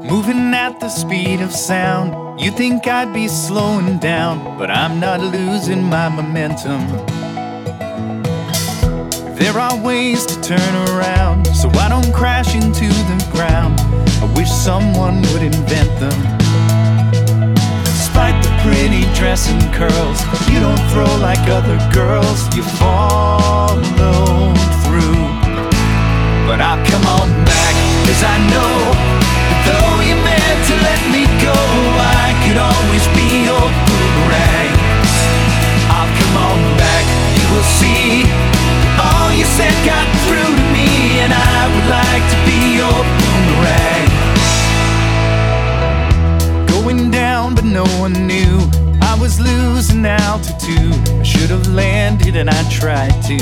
Moving at the speed of sound. You think I'd be slowing down, but I'm not losing my momentum. There are ways to turn around, so I don't crash into the ground. I wish someone would invent them. Despite the pretty dress and curls, you don't throw like other girls. You follow through. But I'll come on back, 'cause I know that though you meant to let me go, I could always be your boomerang. I'll come on back, you will see. All you said got through to me, and I would like to be your boomerang. Going down, but no one knew I was losing altitude. I should have landed, and I tried to.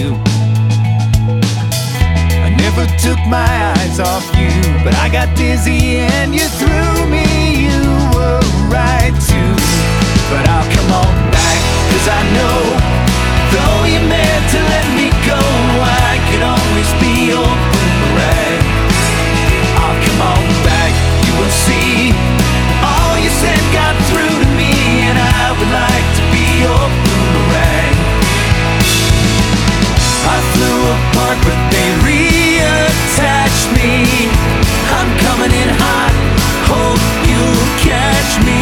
I never took my eyes off you, but I got dizzy and you threw me. You were right too. But I'll come on back, 'cause I know though you meant to let me go, I could always be your boomerang. I'll come on back, you will see. All you said got through to me, and I would like to be your boomerang. I flew apart, but they reattached me. I'm coming in hot, hope you'll catch me.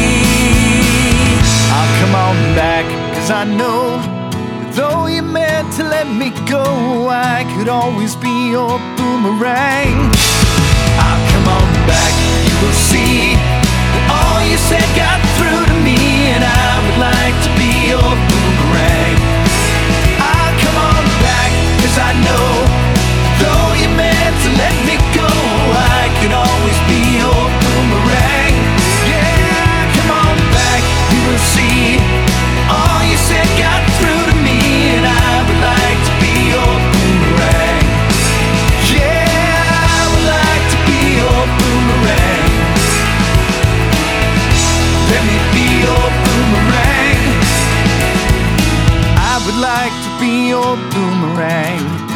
I'll come on back, 'cause I know though you meant to let me go, I could always be your boomerang. I'll come on back, you will see. That all you said got through to me, and I would like to be your boomerang. I'll come on back, 'cause I know though you meant to let me go, I could always be your boomerang. Yeah, come on back, you will see. All you said got through to me, and I would like to be your boomerang. Yeah, I would like to be your boomerang. Let me be your boomerang. I would like to be your boomerang.